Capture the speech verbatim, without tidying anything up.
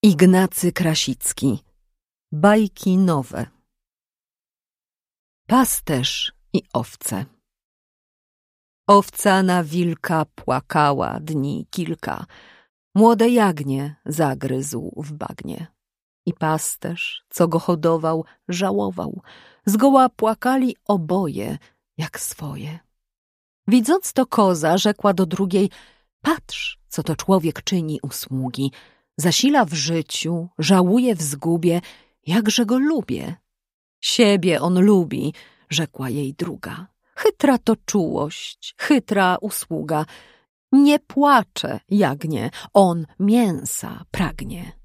Ignacy Krasicki. Bajki nowe. Pasterz i owce. Owca na wilka płakała dni kilka, młode jagnię zagryzł w bagnie. I pasterz, co go hodował, żałował, zgoła płakali oboje jak swoje. Widząc to koza, rzekła do drugiej: patrz, co to człowiek czyni usługi, zasila w życiu, żałuje w zgubie, jakże go lubię. Siebie on lubi, rzekła jej druga. Chytra to czułość, chytra usługa. Nie płacze jagnię, on mięsa pragnie.